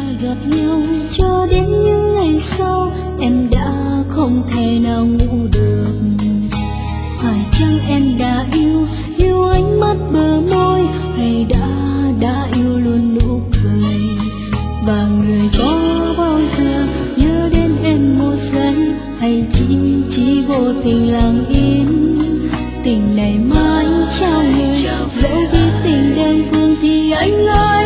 gặp nhau cho đến những ngày sau, em đã không thể nào ngủ được. Phải chăng em đã yêu ánh mắt bờ môi, hay đã yêu luôn nụ cười? Và người có bao giờ nhớ đến em một giây, hay chỉ vô tình lặng yên? Tình này mà anh trao người, dẫu biết tình đơn phương thì anh ơi